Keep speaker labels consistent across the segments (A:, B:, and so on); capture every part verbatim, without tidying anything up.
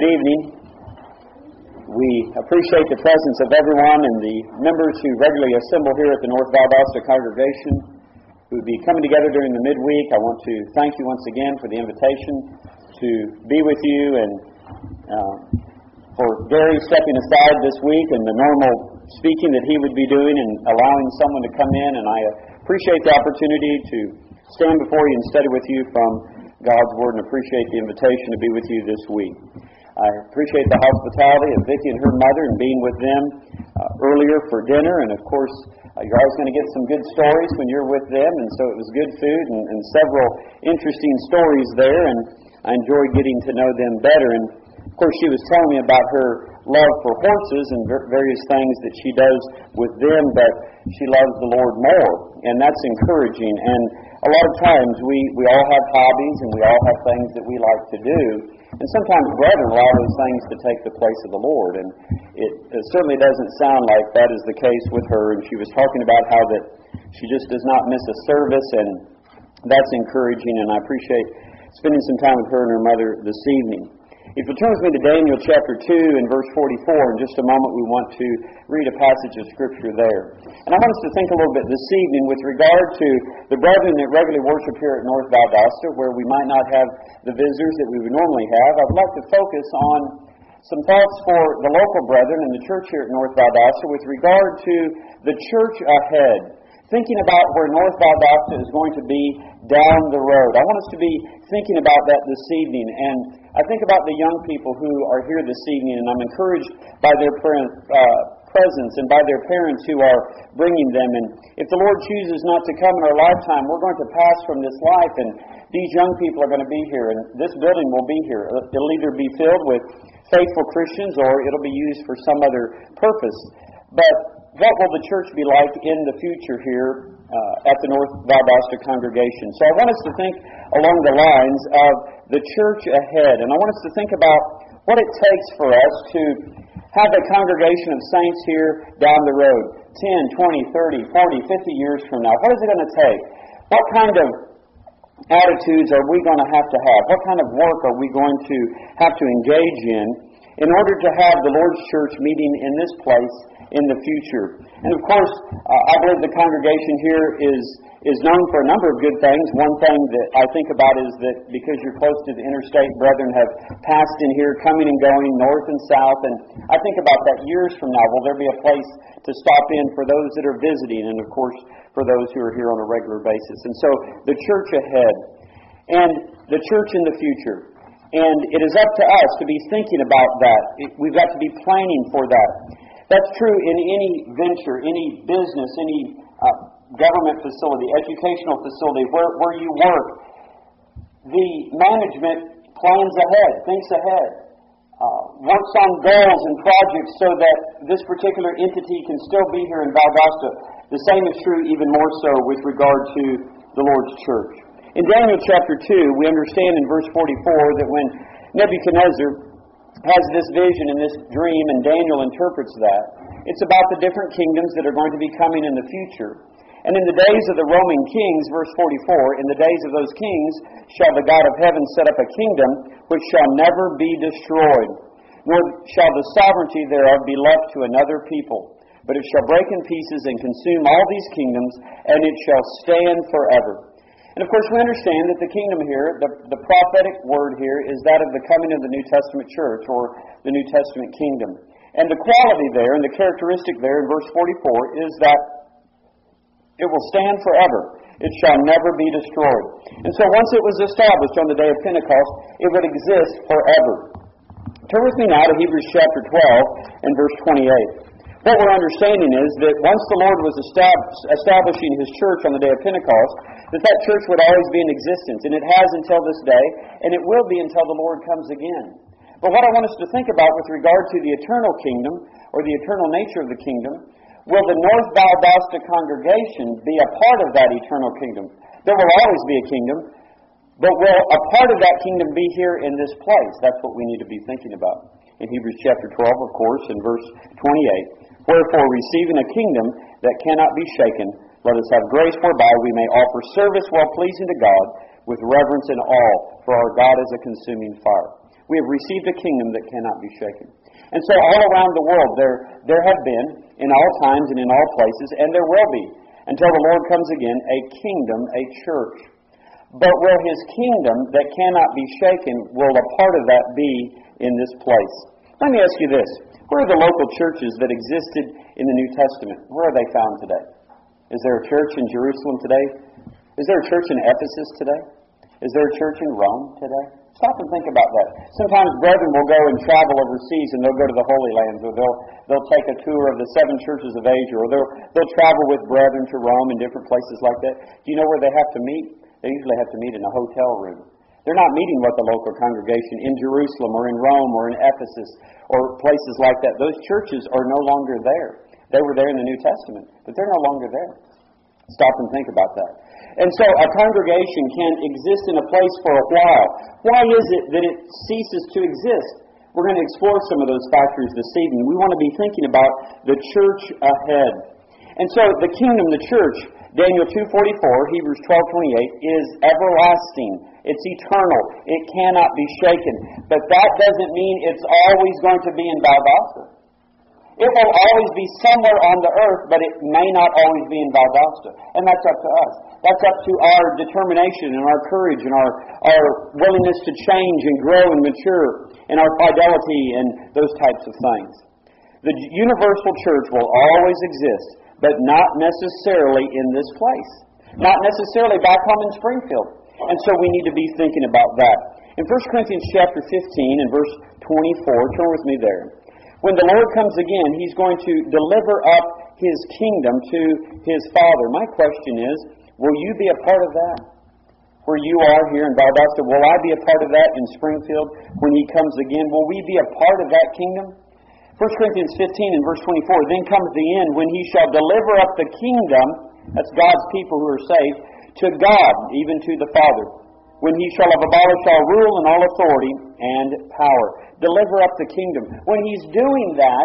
A: Good evening. We appreciate the presence of everyone and the members who regularly assemble here at the North Valdosta congregation who will be coming together during the midweek. I want to thank you once again for the invitation to be with you, and uh, for Gary stepping aside this week and the normal speaking that he would be doing and allowing someone to come in. And I appreciate the opportunity to stand before you and study with you from God's Word, and appreciate the invitation to be with you this week. I appreciate the hospitality of Vicki and her mother and being with them uh, earlier for dinner. And of course, uh, you're always going to get some good stories when you're with them. And so it was good food and, and several interesting stories there. And I enjoyed getting to know them better. And of course, she was telling me about her love for horses and various things that she does with them, but she loves the Lord more. And that's encouraging. And a lot of times we, we all have hobbies and we all have things that we like to do. And sometimes brethren allow those things to take the place of the Lord. And it, it certainly doesn't sound like that is the case with her. And she was talking about how that she just does not miss a service, and that's encouraging. And I appreciate spending some time with her and her mother this evening. If you turn with me to Daniel chapter two and verse forty-four, in just a moment we want to read a passage of Scripture there. And I want us to think a little bit this evening with regard to the brethren that regularly worship here at North Valdosta, where we might not have the visitors that we would normally have. I would like to focus on some thoughts for the local brethren in the church here at North Valdosta with regard to the church ahead. Thinking about where North Valdosta is going to be down the road. I want us to be thinking about that this evening. And I think about the young people who are here this evening, and I'm encouraged by their uh, presence and by their parents who are bringing them. And if the Lord chooses not to come in our lifetime, we're going to pass from this life, and these young people are going to be here, and this building will be here. It'll either be filled with faithful Christians or it'll be used for some other purpose. But what will the church be like in the future here uh, at the North Valdosta congregation? So I want us to think along the lines of the church ahead. And I want us to think about what it takes for us to have a congregation of saints here down the road, ten, twenty, thirty, forty, fifty years from now. What is it going to take? What kind of attitudes are we going to have to have? What kind of work are we going to have to engage in in order to have the Lord's church meeting in this place in the future? And of course, uh, I believe the congregation here is is known for a number of good things. One thing that I think about is that because you're close to the interstate, brethren have passed in here, coming and going, north and south. And I think about that years from now. Will there be a place to stop in for those that are visiting, and of course for those who are here on a regular basis? And so the church ahead and the church in the future. And it is up to us to be thinking about that. It, we've got to be planning for that. That's true in any venture, any business, any uh, government facility, educational facility, where, where you work. The management plans ahead, thinks ahead, uh, works on goals and projects so that this particular entity can still be here in Valdosta. The same is true even more so with regard to the Lord's church. In Daniel chapter two, we understand in verse forty-four that when Nebuchadnezzar has this vision and this dream, and Daniel interprets that, it's about the different kingdoms that are going to be coming in the future. And in the days of the Roman kings, verse forty-four, in the days of those kings shall the God of heaven set up a kingdom which shall never be destroyed, nor shall the sovereignty thereof be left to another people. But it shall break in pieces and consume all these kingdoms, and it shall stand forever. And of course we understand that the kingdom here, the, the prophetic word here, is that of the coming of the New Testament church, or the New Testament kingdom. And the quality there, and the characteristic there in verse forty-four, is that it will stand forever. It shall never be destroyed. And so once it was established on the day of Pentecost, it would exist forever. Turn with me now to Hebrews chapter twelve and verse twenty-eight. What we're understanding is that once the Lord was establishing His church on the day of Pentecost, that that church would always be in existence. And it has until this day, and it will be until the Lord comes again. But what I want us to think about with regard to the eternal kingdom, or the eternal nature of the kingdom, will the North Valdosta congregation be a part of that eternal kingdom? There will always be a kingdom, but will a part of that kingdom be here in this place? That's what we need to be thinking about. In Hebrews chapter twelve, of course, in verse twenty-eight, wherefore, receiving a kingdom that cannot be shaken, let us have grace whereby we may offer service well pleasing to God with reverence and awe, for our God is a consuming fire. We have received a kingdom that cannot be shaken. And so all around the world there, there have been, in all times and in all places, and there will be, until the Lord comes again, a kingdom, a church. But will His kingdom that cannot be shaken, will a part of that be in this place? Let me ask you this. Where are the local churches that existed in the New Testament? Where are they found today? Is there a church in Jerusalem today? Is there a church in Ephesus today? Is there a church in Rome today? Stop and think about that. Sometimes brethren will go and travel overseas and they'll go to the Holy Lands, or they'll they'll take a tour of the seven churches of Asia, or they'll they'll travel with brethren to Rome and different places like that. Do you know where they have to meet? They usually have to meet in a hotel room. They're not meeting with the local congregation in Jerusalem or in Rome or in Ephesus or places like that. Those churches are no longer there. They were there in the New Testament, but they're no longer there. Stop and think about that. And so a congregation can exist in a place for a while. Why is it that it ceases to exist? We're going to explore some of those factors this evening. We want to be thinking about the church ahead. And so the kingdom, the church, Daniel two forty-four, Hebrews twelve twenty-eight, is everlasting. It's eternal. It cannot be shaken. But that doesn't mean it's always going to be in Valdosta. It will always be somewhere on the earth, but it may not always be in Valdosta. And that's up to us. That's up to our determination and our courage and our, our willingness to change and grow and mature and our fidelity and those types of things. The universal church will always exist, but not necessarily in this place. Not necessarily back home in Springfield. And so we need to be thinking about that. In First Corinthians chapter fifteen and verse twenty-four, turn with me there. When the Lord comes again, He's going to deliver up His kingdom to His Father. My question is, will you be a part of that? Where you are here in Valdosta, will I be a part of that in Springfield when He comes again? Will we be a part of that kingdom? First Corinthians fifteen and verse twenty-four, then comes the end when He shall deliver up the kingdom, that's God's people who are saved, to God, even to the Father. When He shall have abolished all rule and all authority and power. Deliver up the kingdom. When He's doing that,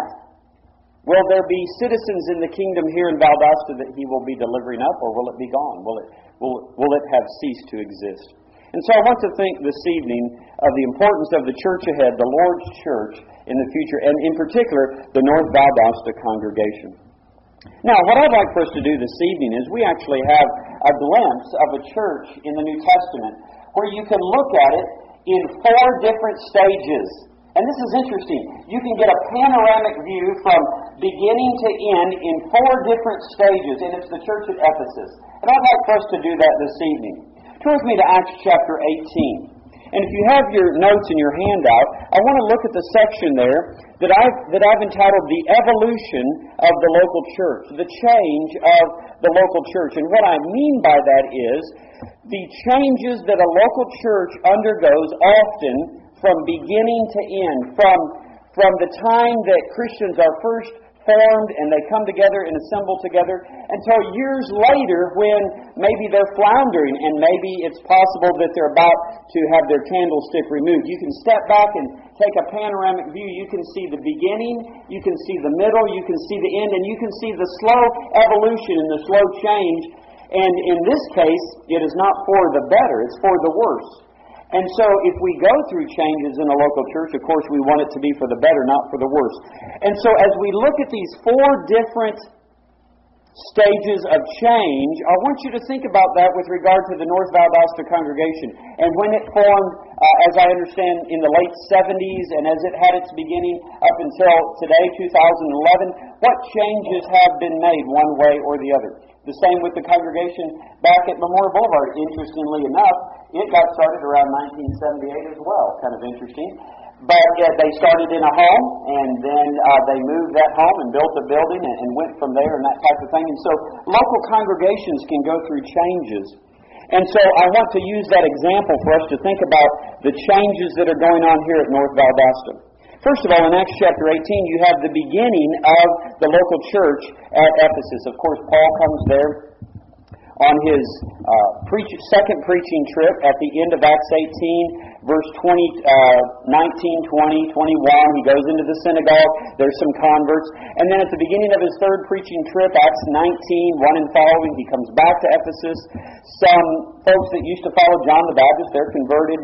A: will there be citizens in the kingdom here in Valdosta that He will be delivering up, or will it be gone? Will it, will, will it have ceased to exist? And so I want to think this evening of the importance of the church ahead, the Lord's church in the future, and in particular, the North Valdosta congregation. Now, what I'd like for us to do this evening is we actually have a glimpse of a church in the New Testament where you can look at it in four different stages. And this is interesting. You can get a panoramic view from beginning to end in four different stages, and it's the church at Ephesus. And I'd like for us to do that this evening. Turn with me to Acts chapter eighteen. And if you have your notes in your handout, I want to look at the section there that I've, that I've entitled The Evolution of the Local Church, the change of the local church. And what I mean by that is the changes that a local church undergoes often from beginning to end, from, from the time that Christians are first formed and they come together and assemble together until years later when maybe they're floundering and maybe it's possible that they're about to have their candlestick removed. You can step back and take a panoramic view. You can see the beginning, you can see the middle, you can see the end, and you can see the slow evolution and the slow change. And in this case, it is not for the better, it's for the worse. And so if we go through changes in a local church, of course we want it to be for the better, not for the worse. And so as we look at these four different stages of change, I want you to think about that with regard to the North Valdosta congregation. And when it formed, uh, as I understand, in the late seventies, and as it had its beginning up until today, two thousand eleven, what changes have been made one way or the other? The same with the congregation back at Memorial Boulevard. Interestingly enough, it got started around nineteen seventy-eight as well. Kind of interesting. But uh, they started in a home, and then uh, they moved that home and built a building and, and went from there and that type of thing. And so local congregations can go through changes. And so I want to use that example for us to think about the changes that are going on here at North Valdosta. First of all, in Acts chapter eighteen, you have the beginning of the local church at Ephesus. Of course, Paul comes there on his uh, preach, second preaching trip at the end of Acts eighteen, verse twenty, uh, nineteen, twenty, twenty-one. He goes into the synagogue. There's some converts. And then at the beginning of his third preaching trip, Acts nineteen, one and following, he comes back to Ephesus. Some folks that used to follow John the Baptist, they're converted.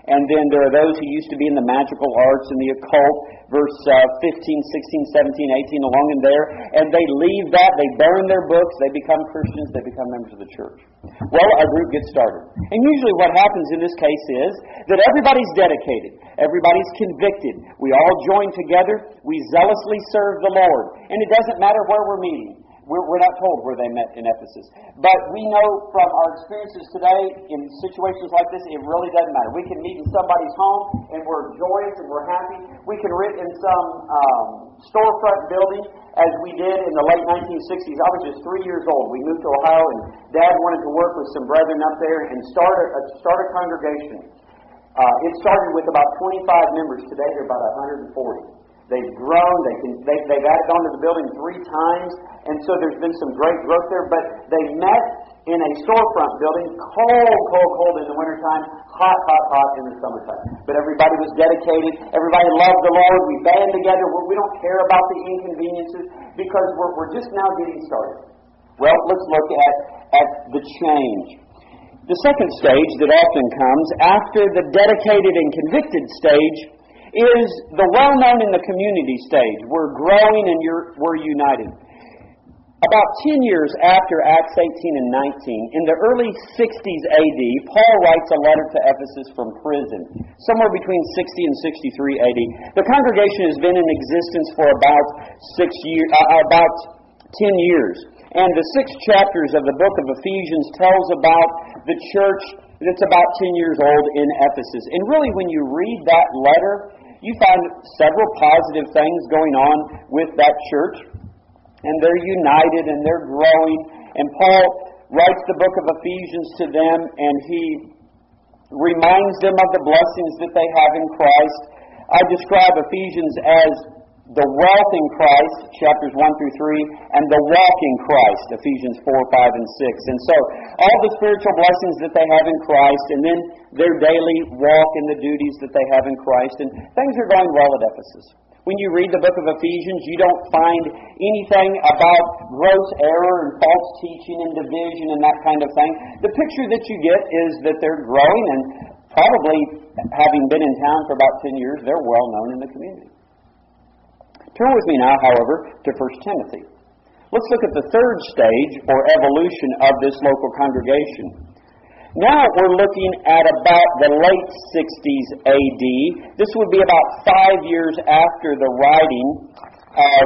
A: And then there are those who used to be in the magical arts and the occult, verse uh, fifteen, sixteen, seventeen, eighteen, along in there, and they leave that, they burn their books, they become Christians, they become members of the church. Well, a group gets started. And usually what happens in this case is that everybody's dedicated, everybody's convicted, we all join together, we zealously serve the Lord. And it doesn't matter where we're meeting. We're, we're not told where they met in Ephesus. But we know from our experiences today, in situations like this, it really doesn't matter. We can meet in somebody's home, and we're joyous and we're happy. We can meet in some um, storefront building, as we did in the late nineteen sixties. I was just three years old. We moved to Ohio, and Dad wanted to work with some brethren up there and start a, start a congregation. Uh, it started with about twenty-five members. Today, there are about one hundred forty. They've grown. They can, they, they've added on to the building three times, and so there's been some great growth there. But they met in a storefront building, cold, cold, cold in the wintertime, hot, hot, hot in the summertime. But everybody was dedicated. Everybody loved the Lord. We band together. We don't care about the inconveniences because we're, we're just now getting started. Well, let's look at, at the change. The second stage that often comes after the dedicated and convicted stage is the well-known in the community stage. We're growing and you're, we're united. About ten years after Acts eighteen and nineteen, in the early sixties A D, Paul writes a letter to Ephesus from prison, somewhere between sixty and sixty-three A D. The congregation has been in existence for about six years, uh, about ten years. And the six chapters of the book of Ephesians tells about the church that's about ten years old in Ephesus. And really, when you read that letter, you find several positive things going on with that church. And they're united and they're growing. And Paul writes the book of Ephesians to them, and he reminds them of the blessings that they have in Christ. I describe Ephesians as the wealth in Christ, chapters one through three, and the walk in Christ, Ephesians four, five, and six. And so, all the spiritual blessings that they have in Christ, and then their daily walk and the duties that they have in Christ. And things are going well at Ephesus. When you read the book of Ephesians, you don't find anything about gross error and false teaching and division and that kind of thing. The picture that you get is that they're growing, and probably, having been in town for about ten years, they're well known in the community. Turn with me now, however, to First Timothy. Let's look at the third stage or evolution of this local congregation. Now we're looking at about the late sixties A D. This would be about five years after the writing of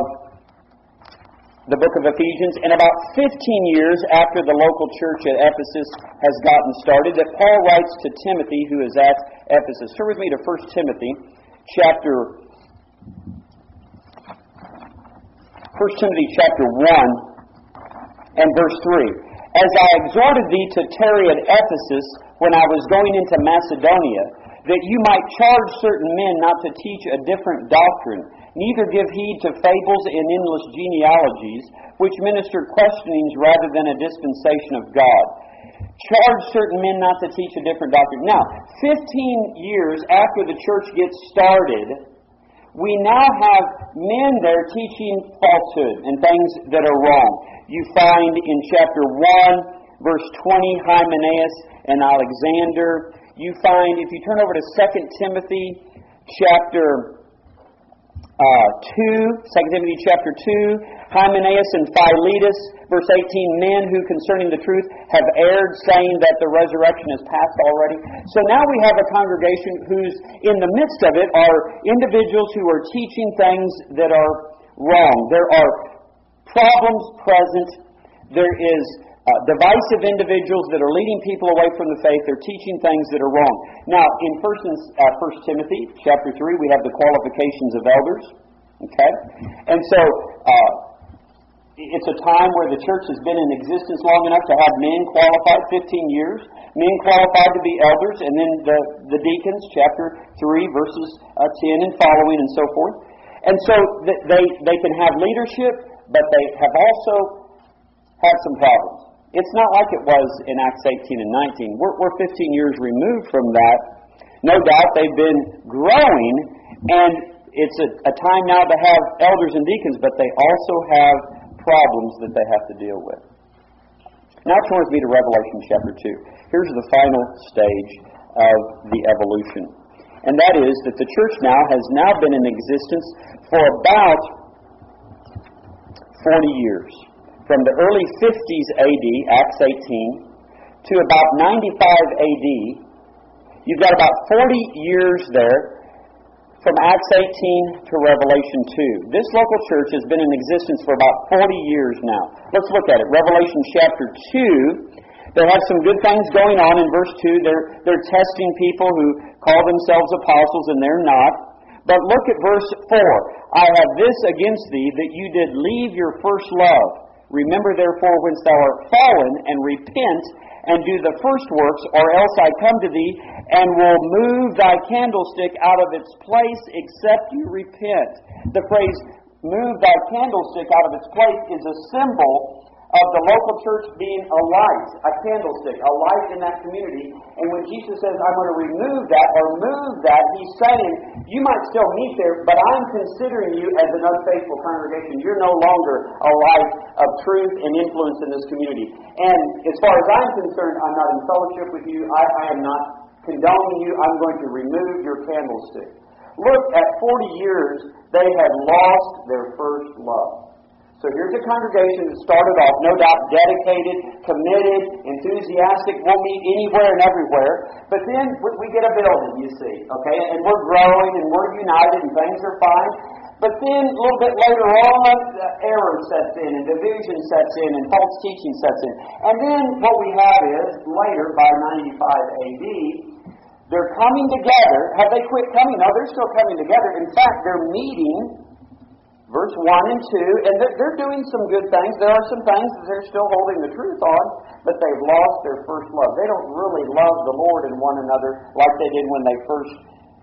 A: the book of Ephesians, and about fifteen years after the local church at Ephesus has gotten started, that Paul writes to Timothy, who is at Ephesus. Turn with me to First Timothy, chapter First Timothy chapter one and verse three. As I exhorted thee to tarry at Ephesus when I was going into Macedonia, that you might charge certain men not to teach a different doctrine, neither give heed to fables and endless genealogies, which minister questionings rather than a dispensation of God. Charge certain men not to teach a different doctrine. Now, fifteen years after the church gets started, we now have men there teaching falsehood and things that are wrong. You find in chapter one, verse twenty, Hymenaeus and Alexander. You find, if you turn over to Second Timothy chapter uh, two, Second Timothy chapter two, Hymenaeus and Philetus, verse eighteen, men who concerning the truth have erred, saying that the resurrection is past already. So now we have a congregation whose, in the midst of it, are individuals who are teaching things that are wrong. There are problems present. There is uh, divisive individuals that are leading people away from the faith. They're teaching things that are wrong. Now, in First, uh, First Timothy chapter three, we have the qualifications of elders. Okay? And so, uh, it's a time where the church has been in existence long enough to have men qualified, fifteen years, men qualified to be elders, and then the, the deacons, chapter three, verses uh, ten and following and so forth. And so th- they, they can have leadership, but they have also had some problems. It's not like it was in Acts eighteen and nineteen. We're, we're fifteen years removed from that. No doubt they've been growing, and it's a, a time now to have elders and deacons, but they also have problems that they have to deal with. Now turn with me to Revelation chapter two. Here's the final stage of the evolution. And that is that the church now has now been in existence for about forty years. From the early fifties A D, Acts eighteen, to about ninety-five A D, you've got about forty years there from Acts eighteen to Revelation two. This local church has been in existence for about forty years now. Let's look at it. Revelation chapter two, they have some good things going on in verse two. They're, they're testing people who call themselves apostles and they're not. But look at verse four. I have this against thee, that you did leave your first love. Remember therefore whence thou art fallen, and repent, and do the first works, or else I come to thee, and will move thy candlestick out of its place, except you repent. The phrase, move thy candlestick out of its place, is a symbol of the local church being a light, a candlestick, a light in that community. And when Jesus says, I'm going to remove that or move that, He's saying, you might still meet there, but I'm considering you as an unfaithful congregation. You're no longer a light of truth and influence in this community. And as far as I'm concerned, I'm not in fellowship with you. I, I am not condoning you. I'm going to remove your candlestick. Look, at forty years, they had lost their first love. So here's a congregation that started off, no doubt, dedicated, committed, enthusiastic. We'll meet anywhere and everywhere. But then we get a building, you see, okay? And we're growing and we're united and things are fine. But then a little bit later on, uh, error sets in and division sets in and false teaching sets in. And then what we have is, later, by ninety-five A D, they're coming together. Have they quit coming? No, they're still coming together. In fact, they're meeting, verse one and two, and they're, they're doing some good things. There are some things that they're still holding the truth on, but they've lost their first love. They don't really love the Lord and one another like they did when they first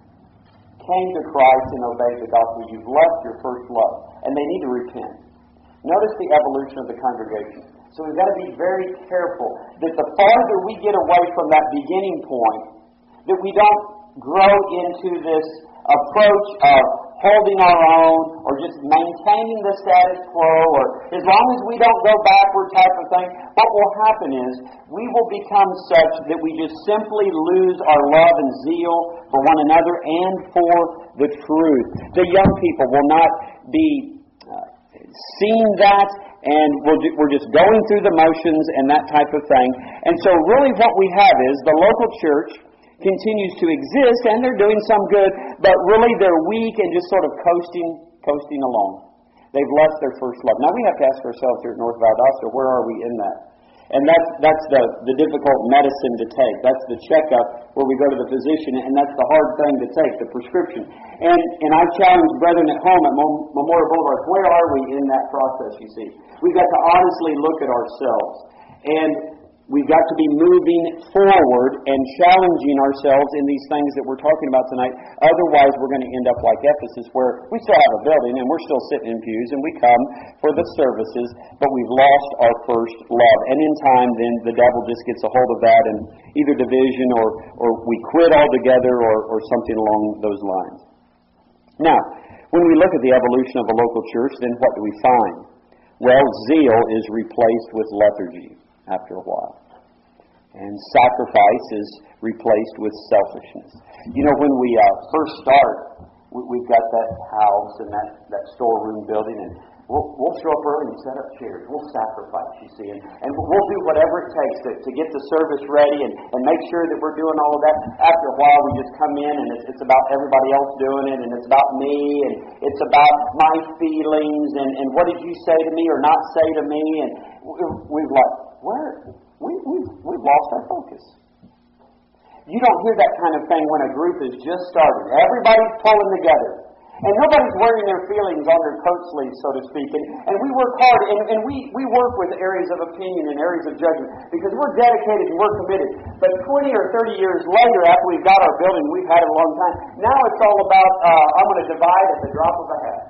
A: came to Christ and obeyed the gospel. You've left your first love, and they need to repent. Notice the evolution of the congregation. So we've got to be very careful that the farther we get away from that beginning point, that we don't grow into this approach of holding our own, or just maintaining the status quo, or as long as we don't go backward type of thing. What will happen is we will become such that we just simply lose our love and zeal for one another and for the truth. The young people will not be uh, seeing that, and we'll ju- we're just going through the motions and that type of thing. And so really what we have is the local church continues to exist, and they're doing some good, but really they're weak and just sort of coasting coasting along. They've left their first love. Now we have to ask ourselves here at North Valdosta, where are we in that? And that's that's the, the difficult medicine to take. That's the checkup where we go to the physician, and that's the hard thing to take, the prescription. And and I challenge brethren at home at Memorial Boulevard, where are we in that process, you see? We've got to honestly look at ourselves. And we've got to be moving forward and challenging ourselves in these things that we're talking about tonight. Otherwise, we're going to end up like Ephesus, where we still have a building and we're still sitting in pews and we come for the services, but we've lost our first love. And in time, then the devil just gets a hold of that, and either division or, or we quit altogether or, or something along those lines. Now, when we look at the evolution of a local church, then what do we find? Well, zeal is replaced with lethargy after a while. And sacrifice is replaced with selfishness. You know, when we uh, first start, we, we've got that house and that, that storeroom building, and we'll, we'll show up early and set up chairs. We'll sacrifice, you see, and, and we'll do whatever it takes to, to get the service ready and, and make sure that we're doing all of that. After a while, we just come in, and it's, it's about everybody else doing it, and it's about me, and it's about my feelings, and, and what did you say to me or not say to me, and we've like, Where we, we've, we've lost our focus. You don't hear that kind of thing when a group is just started. Everybody's pulling together. And nobody's wearing their feelings on their coat sleeves, so to speak. And, and we work hard, and, and we, we work with areas of opinion and areas of judgment because we're dedicated and we're committed. But twenty or thirty years later, after we've got our building, we've had it a long time, now it's all about, uh, I'm going to divide at the drop of a hat.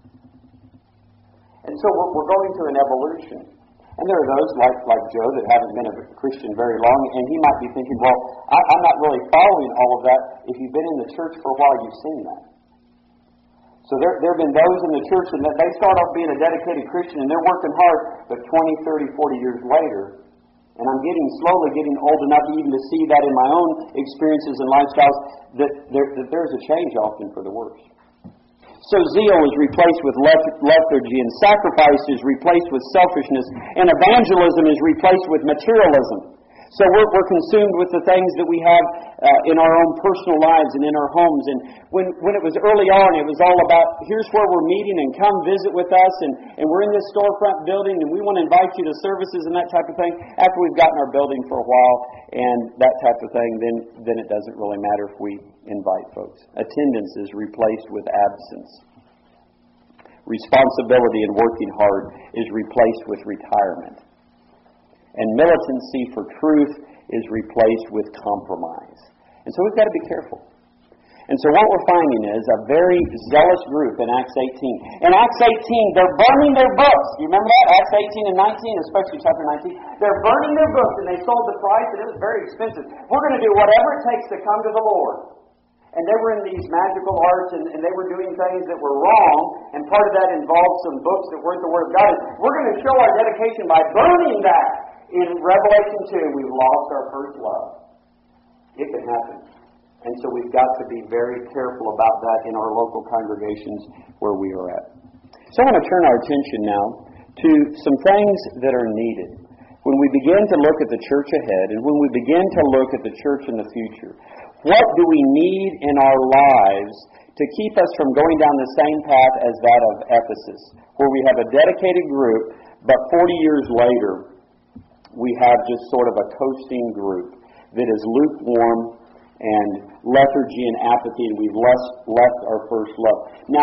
A: And so we're, we're going through an evolution. And there are those like, like Joe that haven't been a Christian very long, and he might be thinking, well, I, I'm not really following all of that. If you've been in the church for a while, you've seen that. So there, there have been those in the church, and they start off being a dedicated Christian, and they're working hard, but twenty, thirty, forty years later, and I'm getting slowly getting old enough even to see that in my own experiences and lifestyles, that, there, that there's a change often for the worse. So zeal is replaced with lethargy, and sacrifice is replaced with selfishness, and evangelism is replaced with materialism. So we're, we're consumed with the things that we have uh, in our own personal lives and in our homes. And when, when it was early on, it was all about, here's where we're meeting and come visit with us. And, and we're in this storefront building and we want to invite you to services and that type of thing. After we've gotten our building for a while and that type of thing, then, then it doesn't really matter if we invite folks. Attendance is replaced with absence. Responsibility and working hard is replaced with retirement. And militancy for truth is replaced with compromise. And so we've got to be careful. And so what we're finding is a very zealous group in Acts eighteen. In Acts eighteen, they're burning their books. You remember that? Acts eighteen and nineteen, especially chapter nineteen. They're burning their books, and they sold the price, and it was very expensive. We're going to do whatever it takes to come to the Lord. And they were in these magical arts, and, and they were doing things that were wrong, and part of that involved some books that weren't the Word of God. We're going to show our dedication by burning that. In Revelation two, we've lost our first love. It can happen. And so we've got to be very careful about that in our local congregations where we are at. So I want to turn our attention now to some things that are needed. When we begin to look at the church ahead, and when we begin to look at the church in the future, what do we need in our lives to keep us from going down the same path as that of Ephesus, where we have a dedicated group, but forty years later, we have just sort of a coasting group that is lukewarm and lethargy and apathy, and we've left, left our first love. Now,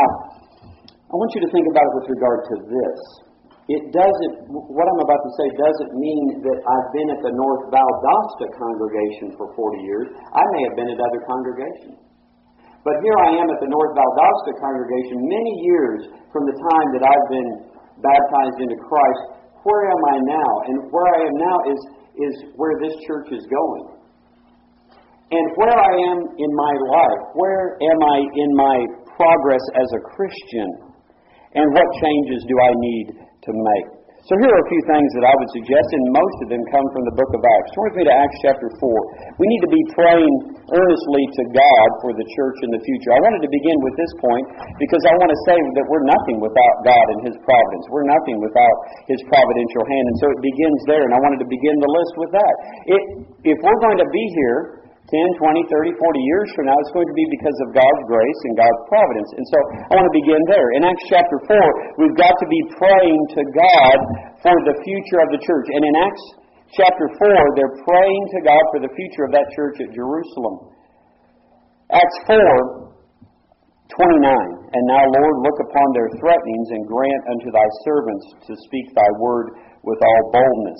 A: I want you to think about it with regard to this. It doesn't, what I'm about to say doesn't mean that I've been at the North Valdosta congregation for forty years. I may have been at other congregations. But here I am at the North Valdosta congregation many years from the time that I've been baptized into Christ. Where am I now? And where I am now is, is where this church is going. And where I am in my life, where am I in my progress as a Christian? And what changes do I need to make? So here are a few things that I would suggest, and most of them come from the book of Acts. Turn with me to Acts chapter four. We need to be praying earnestly to God for the church in the future. I wanted to begin with this point because I want to say that we're nothing without God and His providence. We're nothing without His providential hand, and so it begins there, and I wanted to begin the list with that. It, if we're going to be here ten, twenty, thirty, forty years from now, it's going to be because of God's grace and God's providence. And so I want to begin there. In Acts chapter four, we've got to be praying to God for the future of the church. And in Acts chapter four, they're praying to God for the future of that church at Jerusalem. Acts four, twenty-nine. And now, Lord, look upon their threatenings and grant unto thy servants to speak thy word with all boldness.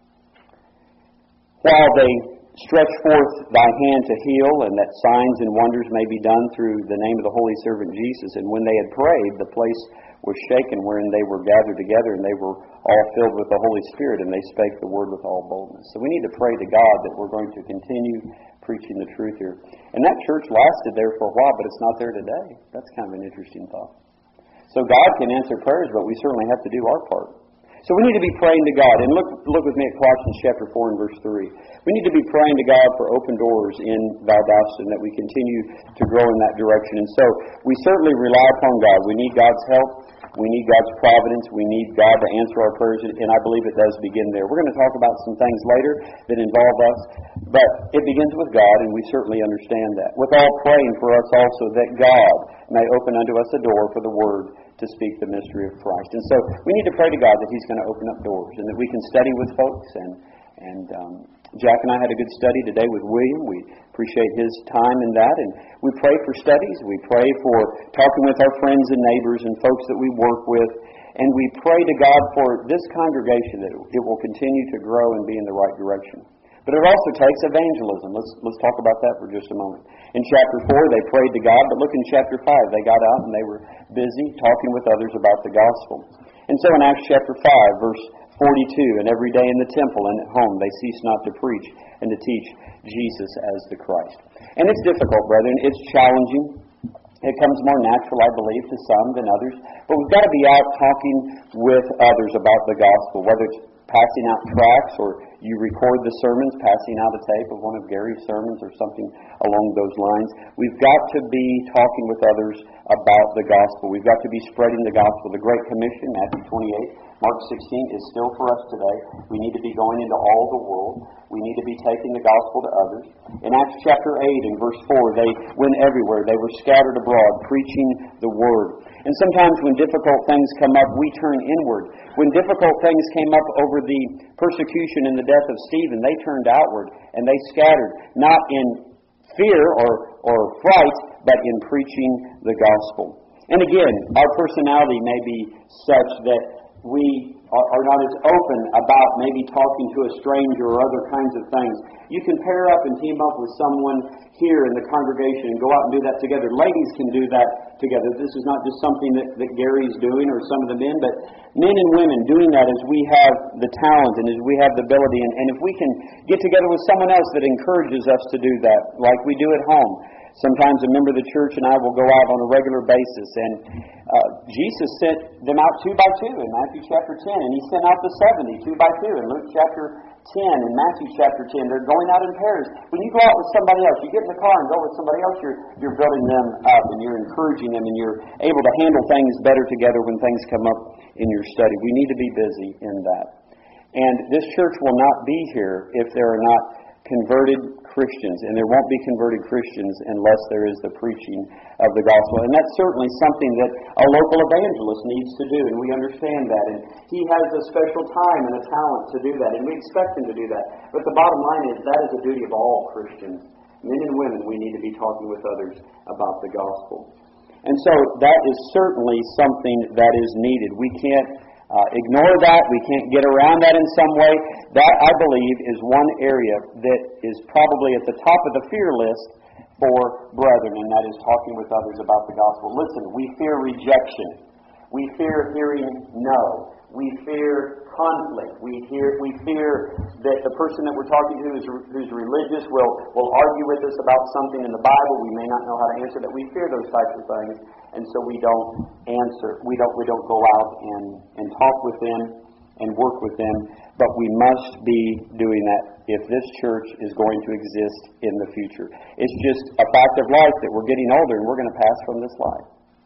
A: While they stretch forth thy hand to heal, and that signs and wonders may be done through the name of the holy servant Jesus. And when they had prayed, the place was shaken wherein they were gathered together, and they were all filled with the Holy Spirit, and they spake the word with all boldness. So we need to pray to God that we're going to continue preaching the truth here. And that church lasted there for a while, but it's not there today. That's kind of an interesting thought. So God can answer prayers, but we certainly have to do our part. So we need to be praying to God. And look look with me at Colossians chapter four and verse three. We need to be praying to God for open doors in Valdosta, and that we continue to grow in that direction. And so we certainly rely upon God. We need God's help. We need God's providence. We need God to answer our prayers, and I believe it does begin there. We're going to talk about some things later that involve us, but it begins with God, and we certainly understand that. With all praying for us also that God may open unto us a door for the word to speak the mystery of Christ. And so we need to pray to God that He's going to open up doors, and that we can study with folks. And and um, Jack and I had a good study today with William. We appreciate his time in that, and we pray for studies. We pray for talking with our friends and neighbors and folks that we work with, and we pray to God for this congregation that it will continue to grow and be in the right direction. But it also takes evangelism. Let's let's talk about that for just a moment. In chapter four, they prayed to God, but look in chapter five. They got out and they were busy talking with others about the gospel. And so in Acts chapter five, verse forty-two, and every day in the temple and at home they cease not to preach and to teach Jesus as the Christ. And it's difficult, brethren. It's challenging. It comes more natural, I believe, to some than others. But we've got to be out talking with others about the gospel, whether it's passing out tracts or you record the sermons, passing out a tape of one of Gary's sermons or something along those lines. We've got to be talking with others about the gospel. We've got to be spreading the gospel. The Great Commission, Matthew twenty-eight, Mark sixteen, is still for us today. We need to be going into all the world. We need to be taking the gospel to others. In Acts chapter eight and verse four, they went everywhere. They were scattered abroad, preaching the word. And sometimes when difficult things come up, we turn inward. When difficult things came up over the persecution and the death of Stephen, they turned outward and they scattered, not in fear or, or fright, but in preaching the gospel. And again, our personality may be such that we are not as open about maybe talking to a stranger or other kinds of things. You can pair up and team up with someone here in the congregation and go out and do that together. Ladies can do that together. This is not just something that, that Gary's doing or some of the men, but men and women doing that as we have the talent and as we have the ability. And, and if we can get together with someone else that encourages us to do that, like we do at home. Sometimes a member of the church and I will go out on a regular basis, and uh, Jesus sent them out two by two in Matthew chapter ten, and He sent out the seventy two by two in Luke chapter ten and Matthew chapter ten. They're going out in pairs. When you go out with somebody else, you get in the car and go with somebody else, you're, you're building them up and you're encouraging them and you're able to handle things better together when things come up in your study. We need to be busy in that. And this church will not be here if there are not converted Christians, and there won't be converted Christians unless there is the preaching of the gospel. And that's certainly something that a local evangelist needs to do, and we understand that. And he has a special time and a talent to do that, and we expect him to do that. But the bottom line is that is a duty of all Christians. Men and women, we need to be talking with others about the gospel. And so that is certainly something that is needed. We can't Uh, ignore that. We can't get around that in some way. That, I believe, is one area that is probably at the top of the fear list for brethren, and that is talking with others about the gospel. Listen, we fear rejection. We fear hearing no. We fear conflict. We hear, we fear that the person that we're talking to who's, who's religious will, will argue with us about something in the Bible. We may not know how to answer that. We fear those types of things, and so we don't answer. We don't we don't go out and, and talk with them and work with them, but we must be doing that if this church is going to exist in the future. It's just a fact of life that we're getting older and we're going to pass from this life.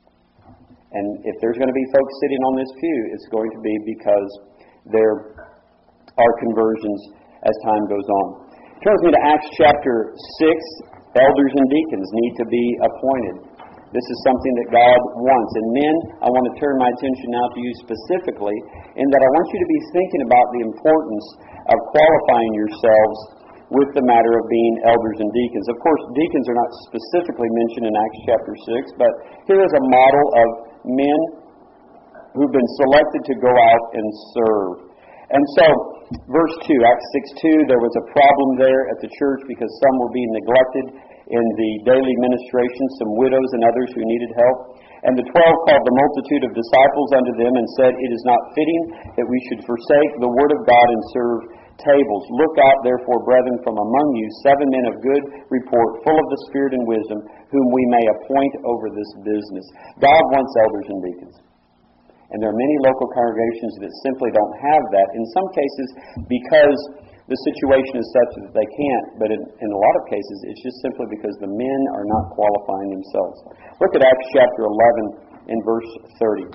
A: And if there's going to be folks sitting on this pew, it's going to be because there are conversions as time goes on. Turn with me to Acts chapter six. Elders and deacons need to be appointed. This is something that God wants. And men, I want to turn my attention now to you specifically, in that I want you to be thinking about the importance of qualifying yourselves with the matter of being elders and deacons. Of course, deacons are not specifically mentioned in Acts chapter six, but here is a model of men who've been selected to go out and serve. And so, verse two, Acts six two, there was a problem there at the church because some were being neglected in the daily ministration, some widows and others who needed help. And the twelve called the multitude of disciples unto them and said, It is not fitting that we should forsake the word of God and serve tables. Look out, therefore, brethren, from among you seven men of good report, full of the Spirit and wisdom, whom we may appoint over this business. God wants elders and deacons. And there are many local congregations that simply don't have that. In some cases, because the situation is such that they can't, but in, in a lot of cases, it's just simply because the men are not qualifying themselves. Look at Acts chapter eleven in verse thirty.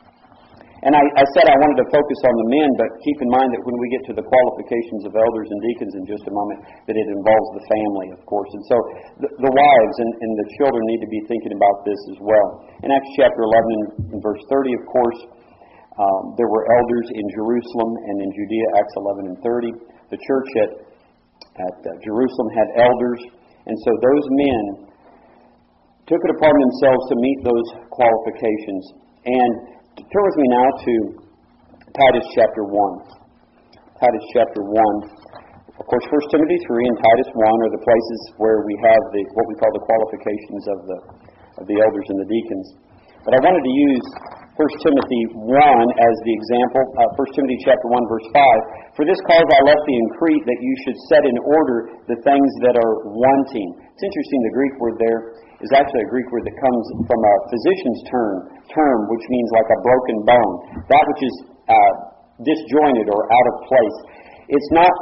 A: And I, I said I wanted to focus on the men, but keep in mind that when we get to the qualifications of elders and deacons in just a moment, that it involves the family, of course. And so the, the wives and, and the children need to be thinking about this as well. In Acts chapter eleven and verse thirty, of course, um, there were elders in Jerusalem and in Judea, Acts eleven and thirty. The church at, at uh, Jerusalem had elders, and so those men took it upon themselves to meet those qualifications. And turn with me now to Titus chapter one. Titus chapter one. Of course, First Timothy three and Titus one are the places where we have the what we call the qualifications of the of the elders and the deacons. But I wanted to use First Timothy one as the example. Uh, First Timothy chapter one, verse five. For this cause I left thee in Crete, that you should set in order the things that are wanting. It's interesting, the Greek word there is actually a Greek word that comes from a physician's term, term which means like a broken bone. That which is uh, disjointed or out of place. It's not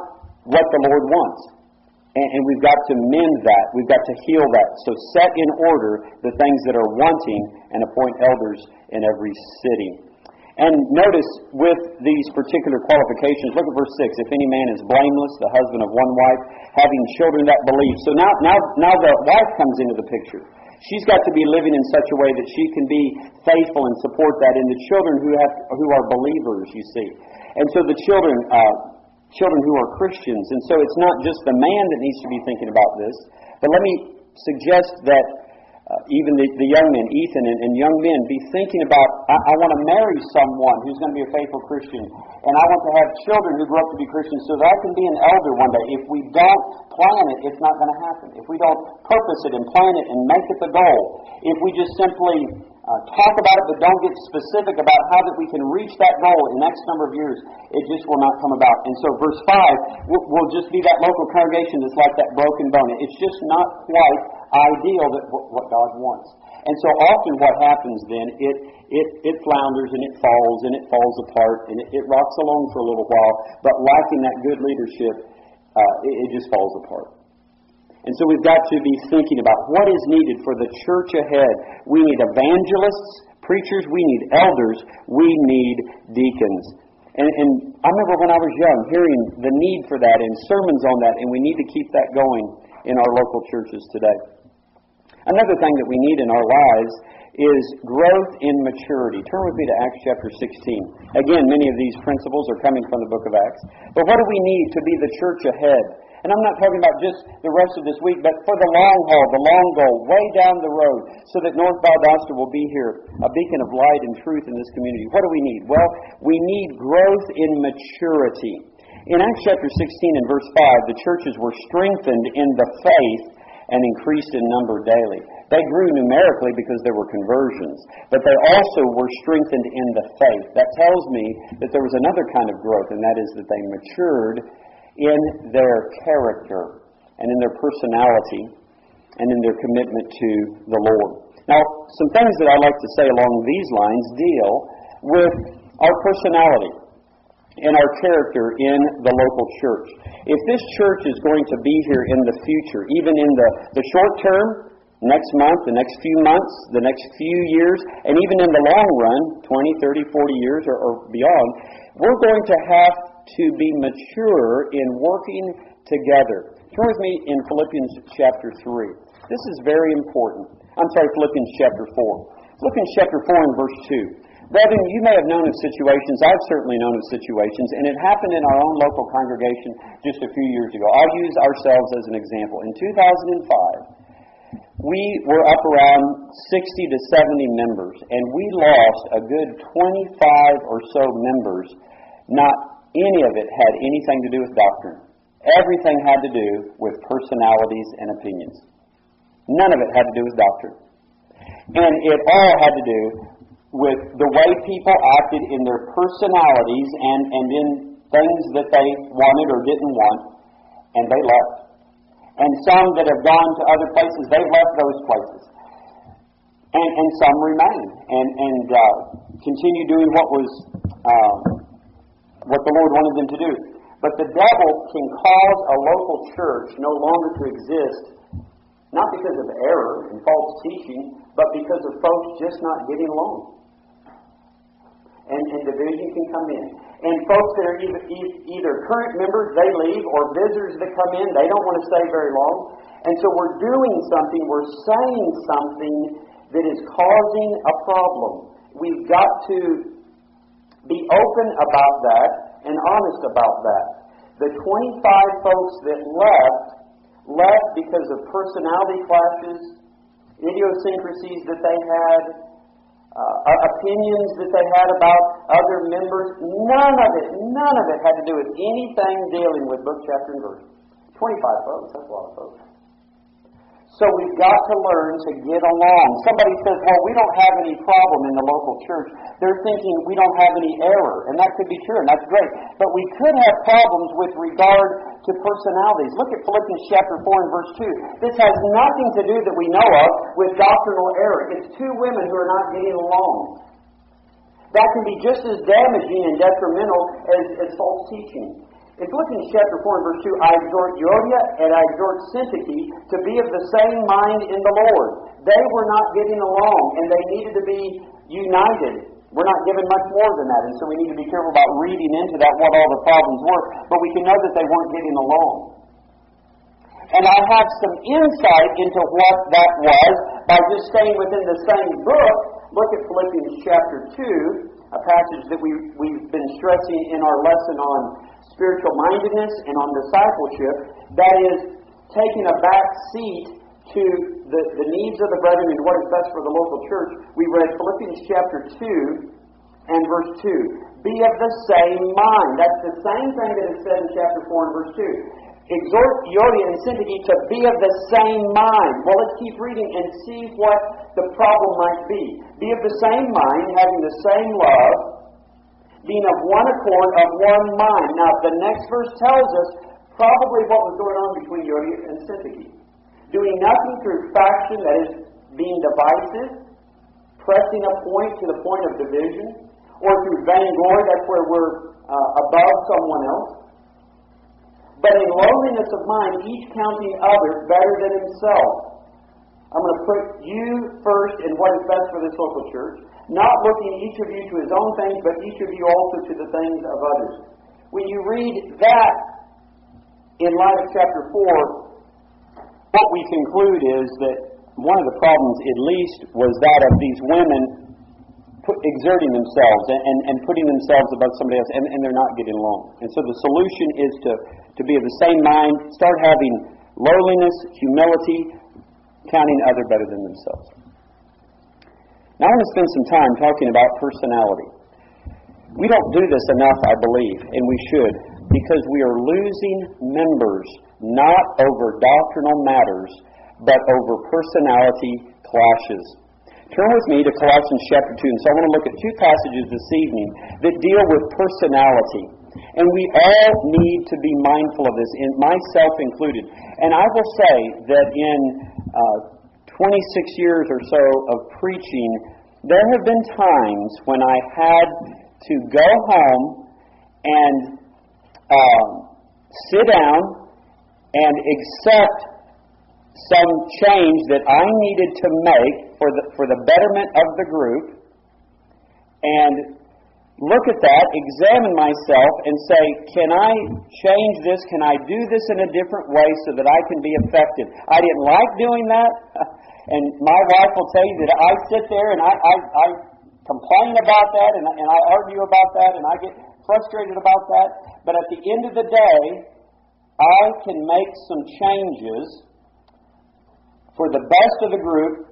A: what the Lord wants. And, and we've got to mend that. We've got to heal that. So set in order the things that are wanting and appoint elders in every city. And notice with these particular qualifications, look at verse six. If any man is blameless, the husband of one wife, having children that believe. So now, now, now the wife comes into the picture. She's got to be living in such a way that she can be faithful and support that in the children who have who are believers, you see. And so the children, uh, children who are Christians. And so it's not just the man that needs to be thinking about this. But let me suggest that Uh, even the, the young men, Ethan and, and young men, be thinking about, I, I want to marry someone who's going to be a faithful Christian, and I want to have children who grow up to be Christians so that I can be an elder one day. If we don't plan it, it's not going to happen. If we don't purpose it and plan it and make it the goal, if we just simply uh, talk about it but don't get specific about how that we can reach that goal in X number of years, it just will not come about. And so verse five will, will just be that local congregation that's like that broken bone. It's just not quite ideal that what God wants. And so often what happens then, it it it flounders and it falls and it falls apart and it, it rocks along for a little while, but lacking that good leadership, uh, it, it just falls apart. And so we've got to be thinking about what is needed for the church ahead. We need evangelists, preachers, we need elders, we need deacons. And, and I remember when I was young hearing the need for that and sermons on that, and we need to keep that going in our local churches today. Another thing that we need in our lives is growth in maturity. Turn with me to Acts chapter sixteen. Again, many of these principles are coming from the book of Acts. But what do we need to be the church ahead? And I'm not talking about just the rest of this week, but for the long haul, the long goal, way down the road, so that North Valdosta will be here, a beacon of light and truth in this community. What do we need? Well, we need growth in maturity. In Acts chapter sixteen and verse five, the churches were strengthened in the faith and increased in number daily. They grew numerically because there were conversions, but they also were strengthened in the faith. That tells me that there was another kind of growth, and that is that they matured in their character and in their personality and in their commitment to the Lord. Now, some things that I like to say along these lines deal with our personality and our character in the local church. If this church is going to be here in the future, even in the, the short term, next month, the next few months, the next few years, and even in the long run, twenty, thirty, forty years or, or beyond, we're going to have to be mature in working together. Turn with me in Philippians chapter three. This is very important. I'm sorry, Philippians chapter four. Philippians chapter four and verse two. Brethren, you may have known of situations, I've certainly known of situations, and it happened in our own local congregation just a few years ago. I'll use ourselves as an example. In two thousand five, we were up around sixty to seventy members, and we lost a good twenty-five or so members. Not any of it had anything to do with doctrine. Everything had to do with personalities and opinions. None of it had to do with doctrine. And it all had to do with the way people acted in their personalities and, and in things that they wanted or didn't want, and they left. And some that have gone to other places, they've left those places. And, and some remain and, and uh, continue doing what was uh, what the Lord wanted them to do. But the devil can cause a local church no longer to exist, not because of error and false teaching, but because of folks just not getting along. And, and division can come in. And folks that are either, either current members, they leave, or visitors that come in, they don't want to stay very long. And so we're doing something, we're saying something that is causing a problem. We've got to be open about that and honest about that. The twenty-five folks that left, left because of personality clashes, idiosyncrasies that they had, Uh, opinions that they had about other members. None of it, none of it had to do with anything dealing with book, chapter, and verse. twenty-five folks, that's a lot of folks. So we've got to learn to get along. Somebody says, well, we don't have any problem in the local church. They're thinking we don't have any error. And that could be true, and that's great. But we could have problems with regard to personalities. Look at Philippians chapter four and verse two. This has nothing to do that we know of with doctrinal error. It's two women who are not getting along. That can be just as damaging and detrimental as, as false teaching. In Philippians chapter four and verse two, I exhort Euodia and I exhort Syntyche to be of the same mind in the Lord. They were not getting along, and they needed to be united. We're not given much more than that, and so we need to be careful about reading into that what all the problems were. But we can know that they weren't getting along. And I have some insight into what that was by just staying within the same book. Look at Philippians chapter two, a passage that we, we've been stressing in our lesson on spiritual mindedness and on discipleship. That is taking a back seat to the, the needs of the brethren and what is best for the local church. We read Philippians chapter two and verse two. Be of the same mind. That's the same thing that is said in chapter four and verse two. Exhort Euodia and Syntyche to be of the same mind. Well, let's keep reading and see what the problem might be. Be of the same mind, having the same love, being of one accord, of one mind. Now, the next verse tells us probably what was going on between Euodia and Syntyche. Doing nothing through faction, that is, being divisive, pressing a point to the point of division, or through vainglory, that's where we're uh, above someone else. But in lowliness of mind, each counting others better than himself. I'm going to put you first in what is best for this local church, not looking each of you to his own things, but each of you also to the things of others. When you read that in light of chapter four, what we conclude is that one of the problems, at least, was that of these women put, exerting themselves and, and, and putting themselves above somebody else, and, and they're not getting along. And so the solution is to, to be of the same mind, start having lowliness, humility, counting other better than themselves. Now I want to spend some time talking about personality. We don't do this enough, I believe, and we should, because we are losing members not over doctrinal matters, but over personality clashes. Turn with me to Colossians chapter two, and so I want to look at two passages this evening that deal with personality. And we all need to be mindful of this, and myself included. And I will say that in uh, twenty-six years or so of preaching, there have been times when I had to go home and um, sit down and accept some change that I needed to make for the for the betterment of the group, and look at that, examine myself, and say, can I change this? Can I do this in a different way so that I can be effective? I didn't like doing that, and my wife will tell you that I sit there and I, I, I complain about that, and, and I argue about that, and I get frustrated about that. But at the end of the day, I can make some changes for the best of the group,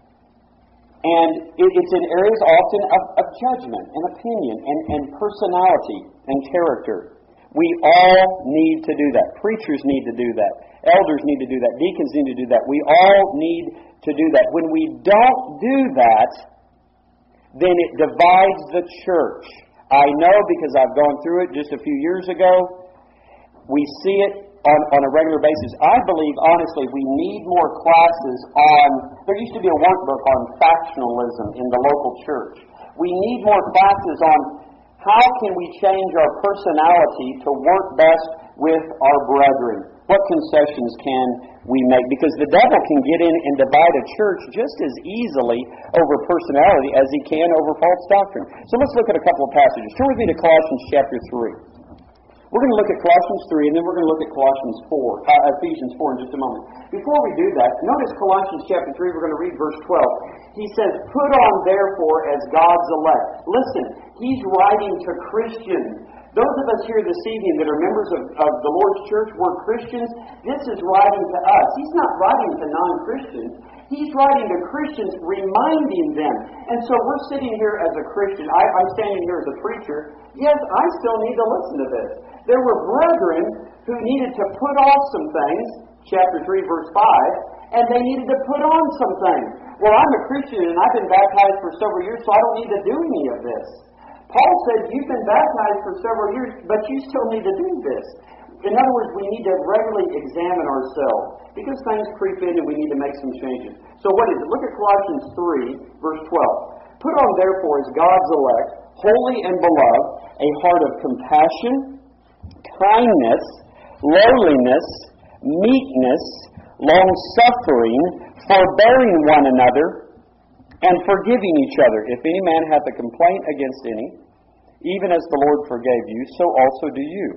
A: and it, it's in areas often of, of judgment and opinion and, and personality and character. We all need to do that. Preachers need to do that. Elders need to do that. Deacons need to do that. We all need to do that. When we don't do that, then it divides the church. I know because I've gone through it just a few years ago. We see it on, on a regular basis. I believe, honestly, we need more classes on... There used to be a workbook on factionalism in the local church. We need more classes on how can we change our personality to work best with our brethren. What concessions can we make? Because the devil can get in and divide a church just as easily over personality as he can over false doctrine. So let's look at a couple of passages. Turn with me to Colossians chapter three. We're going to look at Colossians three, and then we're going to look at Colossians four, uh, Ephesians four in just a moment. Before we do that, notice Colossians chapter three, we're going to read verse twelve. He says, put on therefore as God's elect. Listen, he's writing to Christians. Those of us here this evening that are members of, of the Lord's church, we're Christians. This is writing to us. He's not writing to non-Christians. He's writing to Christians, reminding them. And so we're sitting here as a Christian. I, I'm standing here as a preacher. Yes, I still need to listen to this. There were brethren who needed to put off some things, chapter three, verse five, and they needed to put on some things. Well, I'm a Christian and I've been baptized for several years, so I don't need to do any of this. Paul said, you've been baptized for several years, but you still need to do this. In other words, we need to regularly examine ourselves because things creep in and we need to make some changes. So what is it? Look at Colossians three, verse twelve. Put on therefore as God's elect, holy and beloved, a heart of compassion, kindness, lowliness, meekness, long-suffering, forbearing one another, and forgiving each other. If any man hath a complaint against any, even as the Lord forgave you, so also do you.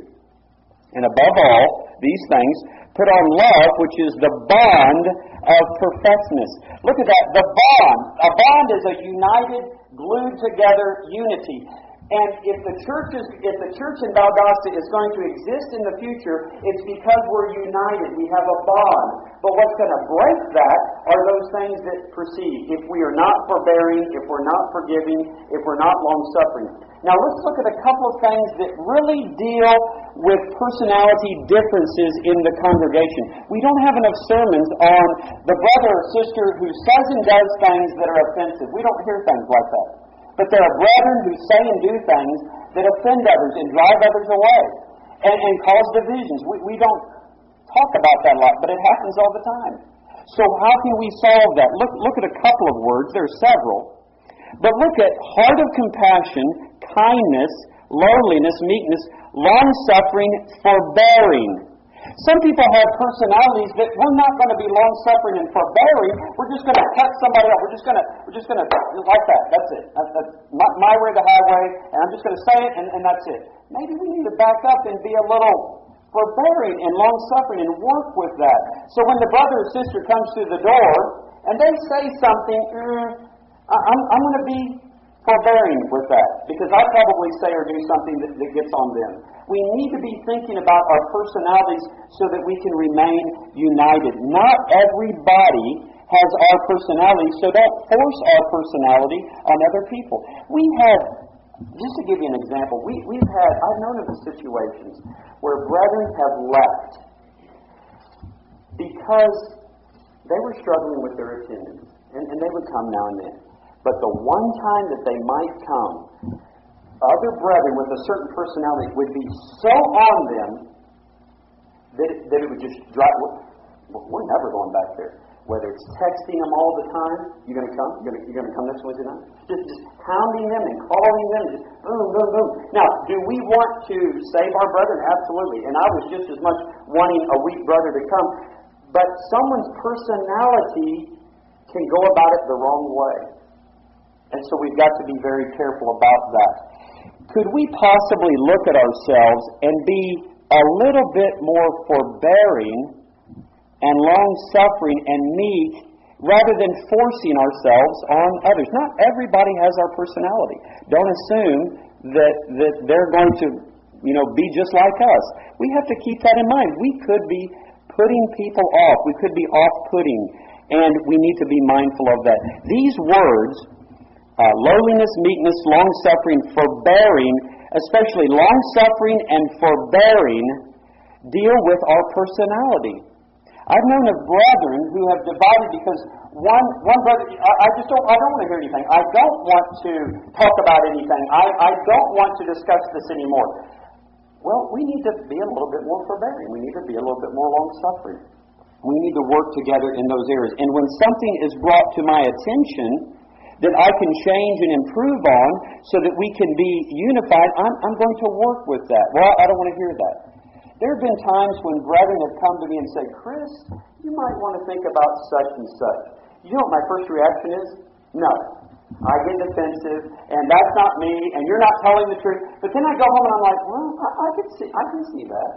A: And above all these things, put on love, which is the bond of perfectness. Look at that, the bond. A bond is a united, glued together unity. And if the church is, if the church in Valdosta is going to exist in the future, it's because we're united. We have a bond. But what's going to break that are those things that proceed. If we are not forbearing, if we're not forgiving, if we're not long-suffering. Now let's look at a couple of things that really deal with personality differences in the congregation. We don't have enough sermons on the brother or sister who says and does things that are offensive. We don't hear things like that. But there are brethren who say and do things that offend others and drive others away and, and cause divisions. We, we don't talk about that a lot, but it happens all the time. So how can we solve that? Look, look at a couple of words. There are several. But look at heart of compassion, kindness, lowliness, meekness, long-suffering, forbearing. Some people have personalities that we're not going to be long-suffering and forbearing. We're just going to cut somebody off. We're just going to, we're just going to, like that. That's it. That's, that's my, my way, the highway, and I'm just going to say it, and, and that's it. Maybe we need to back up and be a little forbearing and long-suffering and work with that. So when the brother or sister comes through the door and they say something, mm, I'm, I'm going to be forbearing with that because I probably say or do something that, that gets on them. We need to be thinking about our personalities so that we can remain united. Not everybody has our personality, so don't force our personality on other people. We have, just to give you an example, we, we've had, I've known of the situations where brethren have left because they were struggling with their attendance, and, and they would come now and then. But the one time that they might come, other brethren with a certain personality would be so on them that it, that it would just drive. We're never going back there. Whether it's texting them all the time, you're going to come, you're going to, you're going to come next Wednesday night, just just hounding them and calling them, just boom, boom, boom. Now, do we want to save our brethren? Absolutely. And I was just as much wanting a weak brother to come. But someone's personality can go about it the wrong way. And so we've got to be very careful about that. Could we possibly look at ourselves and be a little bit more forbearing and long-suffering and meek rather than forcing ourselves on others? Not everybody has our personality. Don't assume that, that they're going to, you know, be just like us. We have to keep that in mind. We could be putting people off. We could be off-putting, and we need to be mindful of that. These words, Uh, lowliness, meekness, long-suffering, forbearing, especially long-suffering and forbearing, deal with our personality. I've known of brethren who have divided because one one brother, I, I just don't, I don't want to hear anything. I don't want to talk about anything. I, I don't want to discuss this anymore. Well, we need to be a little bit more forbearing. We need to be a little bit more long-suffering. We need to work together in those areas. And when something is brought to my attention that I can change and improve on so that we can be unified, I'm, I'm going to work with that. Well, I don't want to hear that. There have been times when brethren have come to me and said, Chris, you might want to think about such and such. You know what my first reaction is? No. I get defensive, and that's not me, and you're not telling the truth. But then I go home and I'm like, well, I, I can see, I can see that.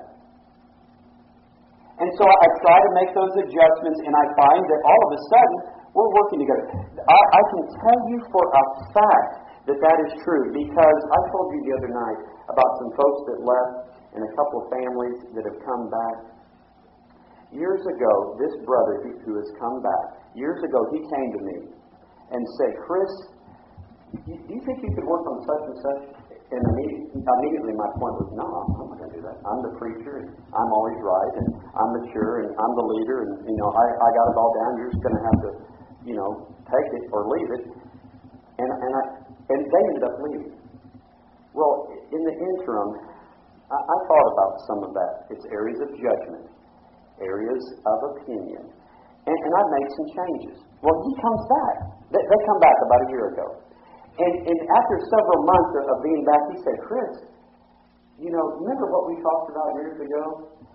A: And so I try to make those adjustments, and I find that all of a sudden, we're working together. I, I can tell you for a fact that that is true because I told you the other night about some folks that left and a couple of families that have come back. Years ago, this brother who, who has come back, years ago he came to me and said, Chris, do you think you could work on such and such? And immediately, immediately my point was, no, I'm not going to do that. I'm the preacher, and I'm always right, and I'm mature, and I'm the leader, and, you know, I, I got it all down. You're just going to have to, you know, take it or leave it. And and I and they ended up leaving. Well, in the interim, I, I thought about some of that. It's areas of judgment, areas of opinion. And, and I've made some changes. Well, he comes back. They, they come back about a year ago. And, and after several months of being back, he said, Chris, you know, remember what we talked about years ago?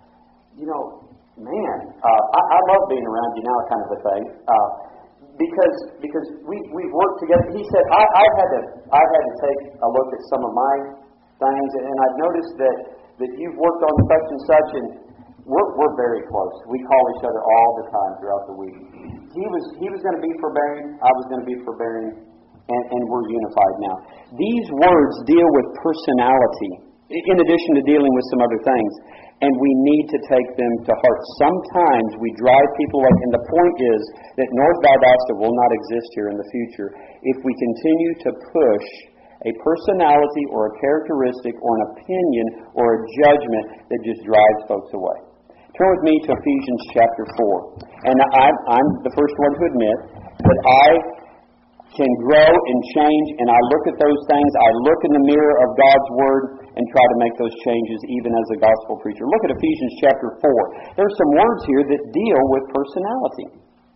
A: You know, man, uh, I, I love being around you now, kind of a thing, uh, because because we we've worked together. He said I, I've had to I've had to take a look at some of my things, and I've noticed that that you've worked on such and such, and we're we're very close. We call each other all the time throughout the week. He was he was going to be forbearing. I was going to be forbearing, and, and we're unified now. These words deal with personality, in addition to dealing with some other things. And we need to take them to heart. Sometimes we drive people away, and the point is that North Valdosta will not exist here in the future if we continue to push a personality or a characteristic or an opinion or a judgment that just drives folks away. Turn with me to Ephesians chapter four. And I, I'm the first one to admit that I can grow and change, and I look at those things. I look in the mirror of God's Word and try to make those changes even as a gospel preacher. Look at Ephesians chapter four. There are some words here that deal with personality.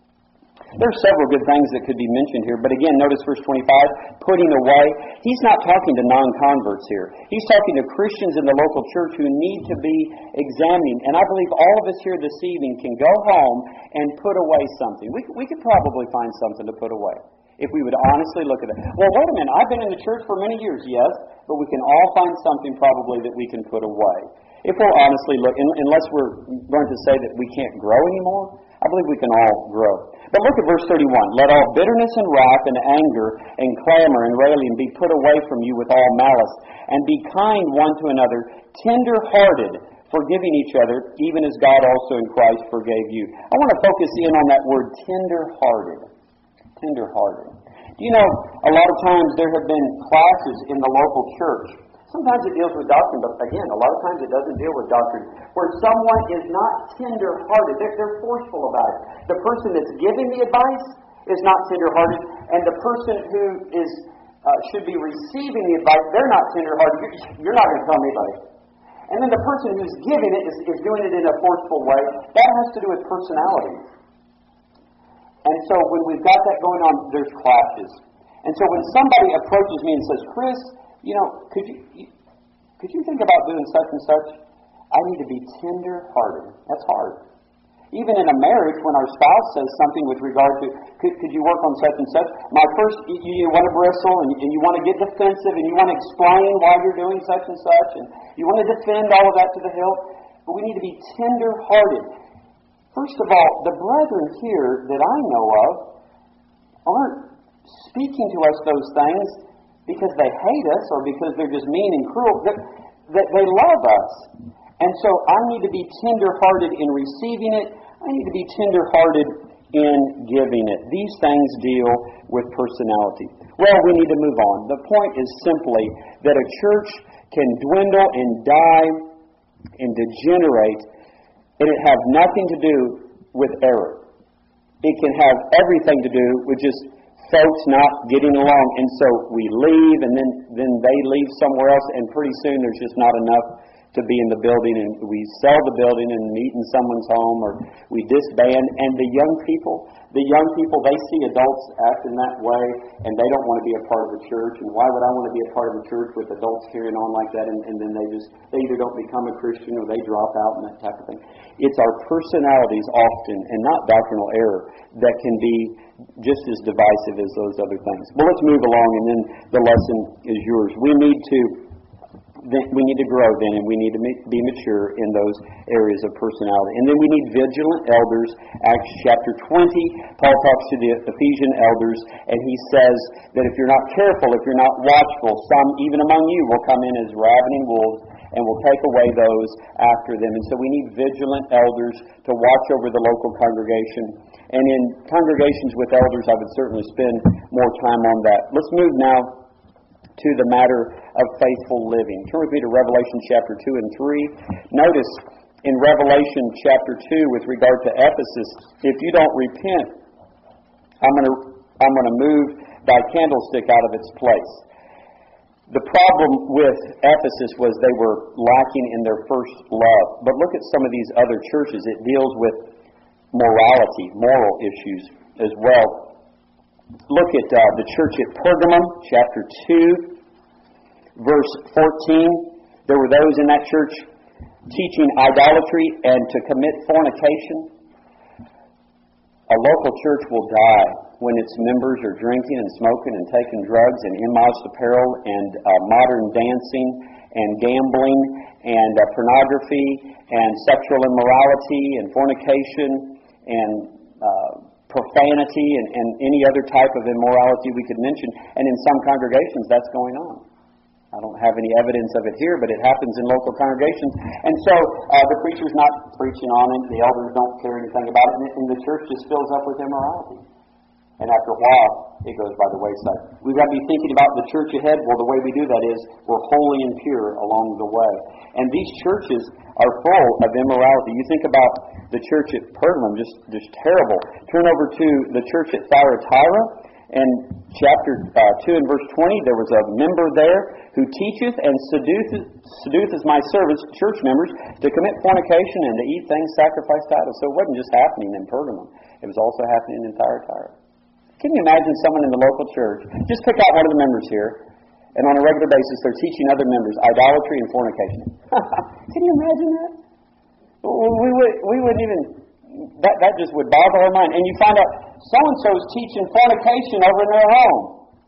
A: There are several good things that could be mentioned here, but again, notice verse twenty-five, putting away. He's not talking to non-converts here. He's talking to Christians in the local church who need to be examining. And I believe all of us here this evening can go home and put away something. We, we could probably find something to put away if we would honestly look at it. Well, wait a minute, I've been in the church for many years, yes, but we can all find something probably that we can put away. If we'll honestly look, unless we're going to say that we can't grow anymore, I believe we can all grow. But look at verse thirty-one. Let all bitterness and wrath and anger and clamor and railing be put away from you with all malice, and be kind one to another, tender-hearted, forgiving each other, even as God also in Christ forgave you. I want to focus in on that word tender-hearted. Tender-hearted. Do you know, a lot of times there have been classes in the local church. Sometimes it deals with doctrine, but again, a lot of times it doesn't deal with doctrine, where someone is not tender-hearted. They're, they're forceful about it. The person that's giving the advice is not tender-hearted, and the person who is uh, should be receiving the advice, they're not tender-hearted. You're, you're not going to tell anybody. And then the person who's giving it is, is doing it in a forceful way. That has to do with personality. And so when we've got that going on, there's clashes. And so when somebody approaches me and says, Chris, you know, could you, you could you think about doing such and such? I need to be tender-hearted. That's hard. Even in a marriage, when our spouse says something with regard to, could, could you work on such and such? My first, you, you want to bristle, and, and you want to get defensive, and you want to explain why you're doing such and such, and you want to defend all of that to the hilt. But we need to be tender-hearted. First of all, the brethren here that I know of aren't speaking to us those things because they hate us or because they're just mean and cruel. That, that they love us. And so I need to be tender-hearted in receiving it. I need to be tender-hearted in giving it. These things deal with personality. Well, we need to move on. The point is simply that a church can dwindle and die and degenerate, and it has nothing to do with error. It can have everything to do with just folks not getting along. And so we leave, and then, then they leave somewhere else, and pretty soon there's just not enough to be in the building, and we sell the building and meet in someone's home, or we disband. And the young people, the young people, they see adults acting that way, and they don't want to be a part of the church. And why would I want to be a part of the church with adults carrying on like that? And, and then they just, they either don't become a Christian or they drop out and that type of thing. It's our personalities often, and not doctrinal error, that can be just as divisive as those other things. Well, let's move along, and then the lesson is yours. We need to Then we need to grow then, and we need to be mature in those areas of personality. And then we need vigilant elders. Acts chapter twenty, Paul talks to the Ephesian elders, and he says that if you're not careful, if you're not watchful, some even among you will come in as ravening wolves and will take away those after them. And so we need vigilant elders to watch over the local congregation. And in congregations with elders, I would certainly spend more time on that. Let's move now to the matter of faithful living. Turn with me to Revelation chapter two and three. Notice in Revelation chapter two with regard to Ephesus, if you don't repent, I'm going to I'm going to move thy candlestick out of its place. The problem with Ephesus was they were lacking in their first love. But look at some of these other churches. It deals with morality, moral issues as well. Look at uh, the church at Pergamum, chapter two, verse fourteen. There were those in that church teaching idolatry and to commit fornication. A local church will die when its members are drinking and smoking and taking drugs and immodest apparel and uh, modern dancing and gambling and uh, pornography and sexual immorality and fornication and uh, profanity and, and any other type of immorality we could mention. And in some congregations, that's going on. I don't have any evidence of it here, but it happens in local congregations. And so uh, the preacher's not preaching on it, the elders don't care anything about it, and, and the church just fills up with immorality. And after a while, it goes by the wayside. We've got to be thinking about the church ahead. Well, the way we do that is we're holy and pure along the way. And these churches are full of immorality. You think about the church at Pergamum, just, just terrible. Turn over to the church at Thyatira. And chapter uh, two and verse twenty, there was a member there who teacheth and seduceth, seduceth my servants, church members, to commit fornication and to eat things sacrificed to idols. So it wasn't just happening in Pergamum. It was also happening in Thyatira. Can you imagine someone in the local church, just pick out one of the members here, and on a regular basis they're teaching other members idolatry and fornication. Can you imagine that? We, would, we wouldn't even... That, that just would boggle our mind. And you find out so-and-so is teaching fornication over in their home.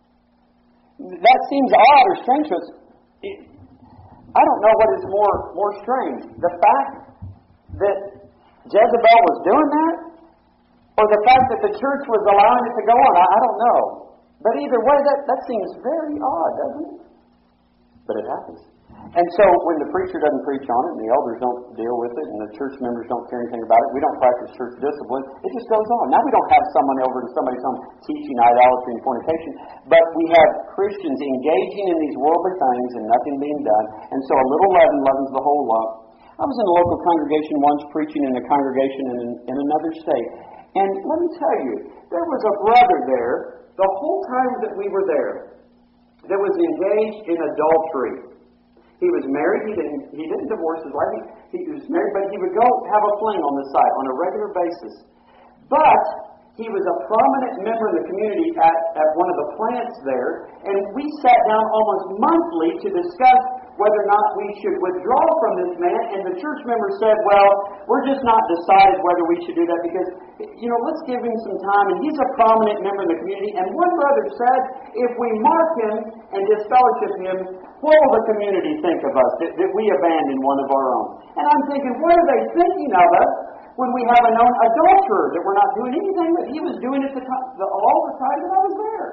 A: That seems odd or strange to us. It, I don't know what is more, more strange. The fact that Jezebel was doing that, or the fact that the church was allowing it to go on. I, I don't know. But either way, that, that seems very odd, doesn't it? But it happens. And so when the preacher doesn't preach on it, and the elders don't deal with it, and the church members don't care anything about it, we don't practice church discipline, it just goes on. Now we don't have someone over in somebody's home teaching idolatry and fornication, but we have Christians engaging in these worldly things and nothing being done. And so a little leaven leavens the whole lump. I was in a local congregation once preaching in a congregation in, in another state. And let me tell you, there was a brother there the whole time that we were there that was engaged in adultery. He was married. He didn't, he didn't divorce his wife. He, he was married, but he would go have a fling on the side on a regular basis. But he was a prominent member of the community at, at one of the plants there, and we sat down almost monthly to discuss whether or not we should withdraw from this man, and the church member said, well, we're just not decided whether we should do that because, you know, let's give him some time, and he's a prominent member of the community. And one brother said, if we mark him and disfellowship him, what will the community think of us, that, that we abandon one of our own? And I'm thinking, what are they thinking of us when we have a known adulterer that we're not doing anything that he was doing at the, time, the all the time that I was there?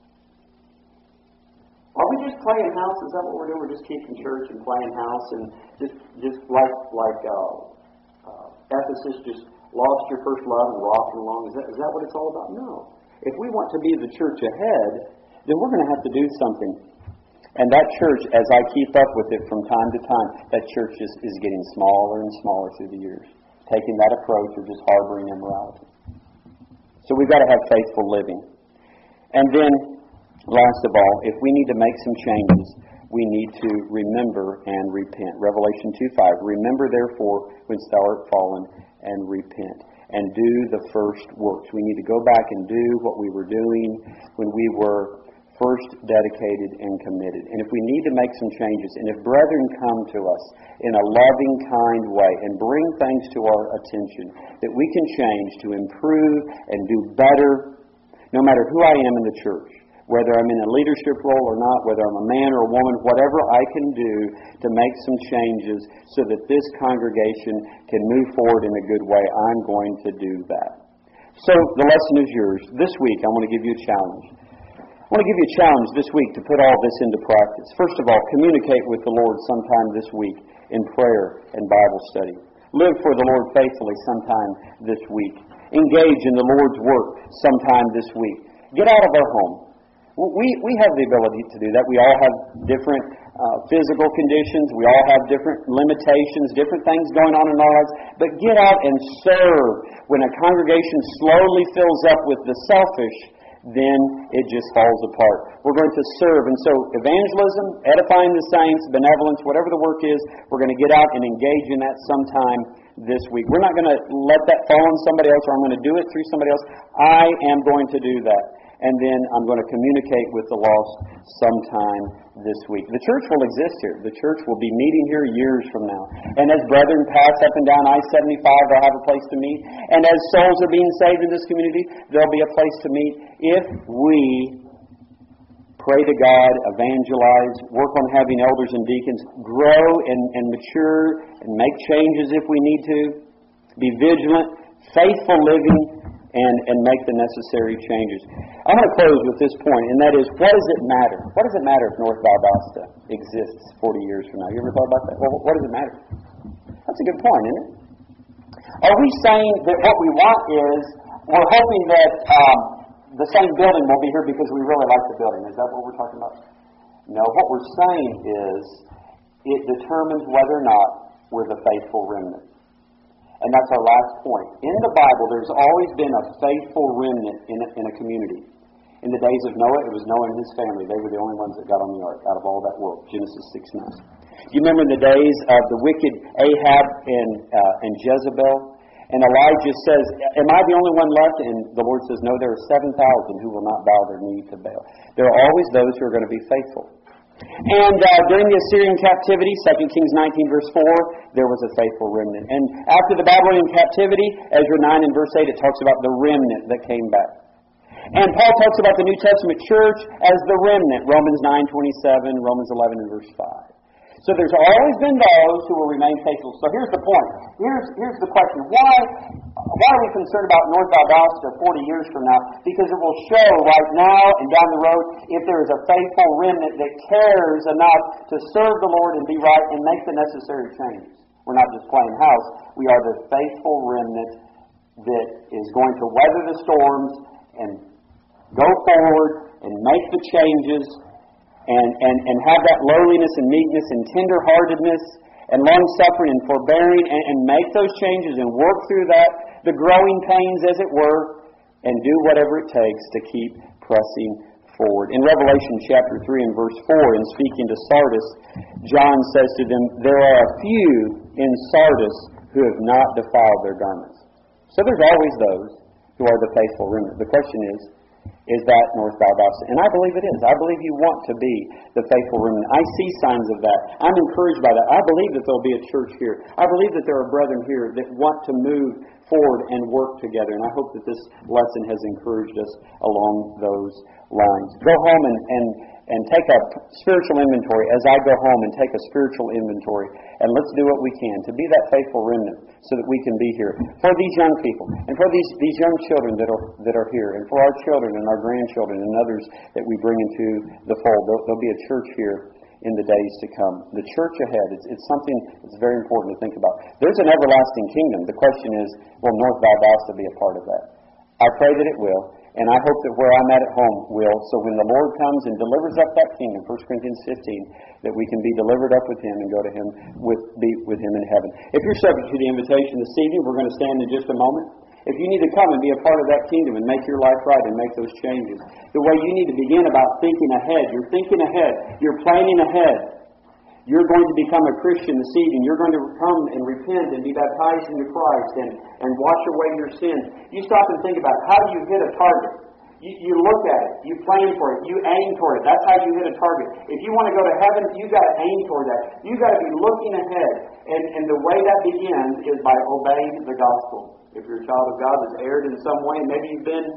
A: Are we just playing house? Is that what we're doing? We're just keeping church and playing house and just just like like uh, uh, Ephesus, just lost your first love and rocking along. Is that is that what it's all about? No. If we want to be the church ahead, then we're going to have to do something. And that church, as I keep up with it from time to time, that church is, is getting smaller and smaller through the years, taking that approach of just harboring immorality. So we've got to have faithful living. And then, last of all, if we need to make some changes, we need to remember and repent. Revelation two five, remember therefore when thou art fallen, and repent. And do the first works. We need to go back and do what we were doing when we were first dedicated and committed. And if we need to make some changes, and if brethren come to us in a loving, kind way and bring things to our attention that we can change to improve and do better, no matter who I am in the church, whether I'm in a leadership role or not, whether I'm a man or a woman, whatever I can do to make some changes so that this congregation can move forward in a good way, I'm going to do that. So the lesson is yours. This week I want to give you a challenge. I want to give you a challenge this week to put all this into practice. First of all, communicate with the Lord sometime this week in prayer and Bible study. Live for the Lord faithfully sometime this week. Engage in the Lord's work sometime this week. Get out of our home. We we have the ability to do that. We all have different uh, physical conditions. We all have different limitations, different things going on in our lives. But get out and serve. When a congregation slowly fills up with the selfish, then it just falls apart. We're going to serve. And so evangelism, edifying the saints, benevolence, whatever the work is, we're going to get out and engage in that sometime this week. We're not going to let that fall on somebody else, or I'm going to do it through somebody else. I am going to do that. and then I'm going to communicate with the lost sometime this week. The church will exist here. The church will be meeting here years from now. And as brethren pass up and down I seventy-five, they'll have a place to meet. And as souls are being saved in this community, there'll be a place to meet if we pray to God, evangelize, work on having elders and deacons, grow and, and mature and make changes if we need to, be vigilant, faithful living, and, and make the necessary changes. I'm going to close with this point, and that is, what does it matter? What does it matter if North Valdosta exists forty years from now? You ever thought about that? Well, what does it matter? That's a good point, isn't it? Are we saying that what we want is, we're hoping that um, the same building will be here because we really like the building? Is that what we're talking about? No, what we're saying is, it determines whether or not we're the faithful remnant. And that's our last point. In the Bible, there's always been a faithful remnant in a, in a community. In the days of Noah, it was Noah and his family. They were the only ones that got on the ark out of all that world. Genesis six nine. You remember in the days of the wicked Ahab and, uh, and Jezebel? And Elijah says, am I the only one left? And the Lord says, no, there are seven thousand who will not bow their knee to Baal. There are always those who are going to be faithful. And uh, during the Assyrian captivity, Second Kings nineteen verse four, there was a faithful remnant. And after the Babylonian captivity, Ezra nine and verse eight, it talks about the remnant that came back. And Paul talks about the New Testament church as the remnant, Romans nine twenty-seven, Romans eleven and verse five. So there's always been those who will remain faithful. So here's the point. Here's, here's the question. Why, why are we concerned about North Valdosta forty years from now? Because it will show right now and down the road if there is a faithful remnant that cares enough to serve the Lord and be right and make the necessary changes. We're not just playing house. We are the faithful remnant that is going to weather the storms and go forward and make the changes and, and, and have that lowliness and meekness and tenderheartedness and long-suffering and forbearing and, and make those changes and work through that, the growing pains as it were, and do whatever it takes to keep pressing forward. In Revelation chapter three and verse four, in speaking to Sardis, John says to them, there are a few in Sardis who have not defiled their garments. So there's always those who are the faithful remnant. The question is, is that North Valdosta? And I believe it is. I believe you want to be the faithful remnant. I see signs of that. I'm encouraged by that. I believe that there'll be a church here. I believe that there are brethren here that want to move forward and work together. And I hope that this lesson has encouraged us along those lines. Go home and, and, and take a spiritual inventory as I go home and take a spiritual inventory. And let's do what we can to be that faithful remnant so that we can be here for these young people and for these, these young children that are that are here and for our children and our grandchildren and others that we bring into the fold. There'll, there'll be a church here in the days to come. The church ahead, it's, it's something that's very important to think about. There's an everlasting kingdom. The question is, will North Valdosta be a part of that? I pray that it will. And I hope that where I'm at at home will, so when the Lord comes and delivers up that kingdom, First Corinthians fifteen, that we can be delivered up with Him and go to Him, with be with Him in heaven. If you're subject to the invitation this evening, we're going to stand in just a moment. If you need to come and be a part of that kingdom and make your life right and make those changes, the way you need to begin about thinking ahead. You're thinking ahead. You're planning ahead. You're going to become a Christian this evening. You're going to come and repent and be baptized into Christ and, and wash away your sins. You stop and think about it. How do you hit a target? You, you look at it. You plan for it. You aim toward it. That's how you hit a target. If you want to go to heaven, you've got to aim toward that. You've got to be looking ahead. And, and the way that begins is by obeying the gospel. If you're a child of God that's erred in some way, maybe you've been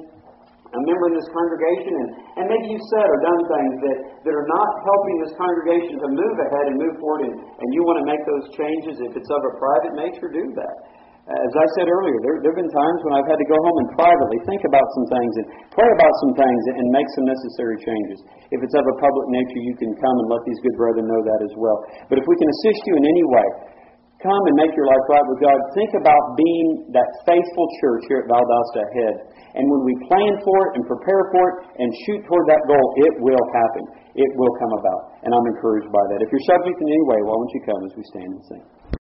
A: a member in this congregation, and, and maybe you've said or done things that, that are not helping this congregation to move ahead and move forward, and, and you want to make those changes. If it's of a private nature, do that. As I said earlier, there, there have been times when I've had to go home and privately think about some things and pray about some things and make some necessary changes. If it's of a public nature, you can come and let these good brethren know that as well. But if we can assist you in any way, come and make your life right with God. Think about being that faithful church here at Valdosta ahead. And when we plan for it and prepare for it and shoot toward that goal, it will happen. It will come about. And I'm encouraged by that. If you're subject in any way, why don't you come as we stand and sing?